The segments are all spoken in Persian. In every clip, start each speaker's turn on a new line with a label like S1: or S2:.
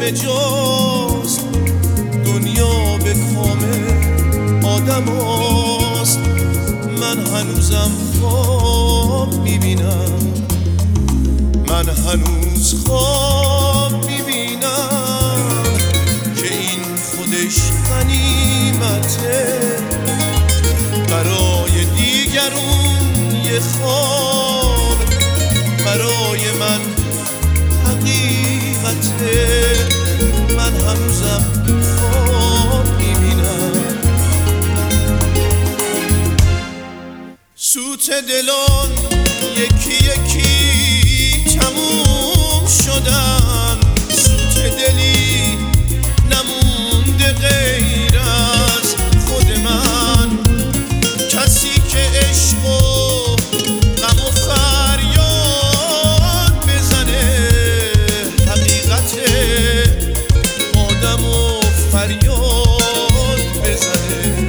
S1: همه جاست، دنیا به کام آدم هاست. من هنوزم خواب میبینم، من هنوز خواب میبینم که این خودش غنیمته، برای دیگرون یه خواب، برای من حقیقته. من هنوزم خواب میبینم. سوت دلان یکی یکی تموم شدن، سوت دلی نمونده غیر از خود من، کسی که عشق و غم و فریاد بزنه، حقیقت آدم و فریاد بزنه.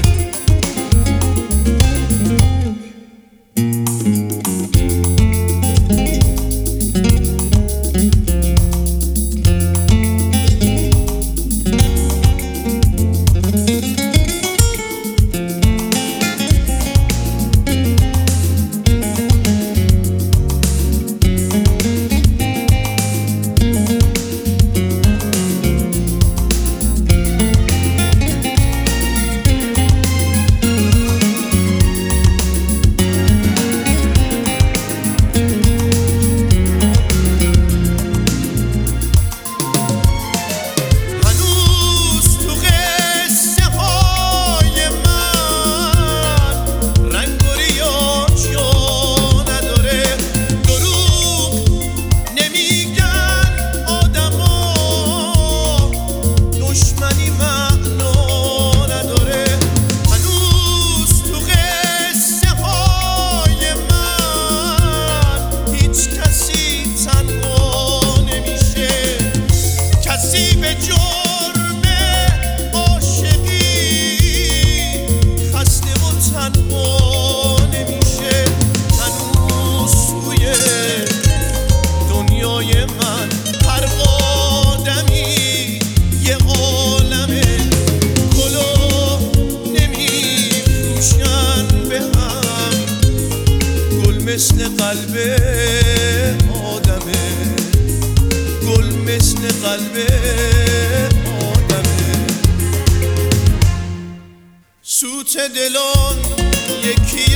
S1: مثل قلب آدمه، گل مثل قلب آدمه. سوت دلان یکی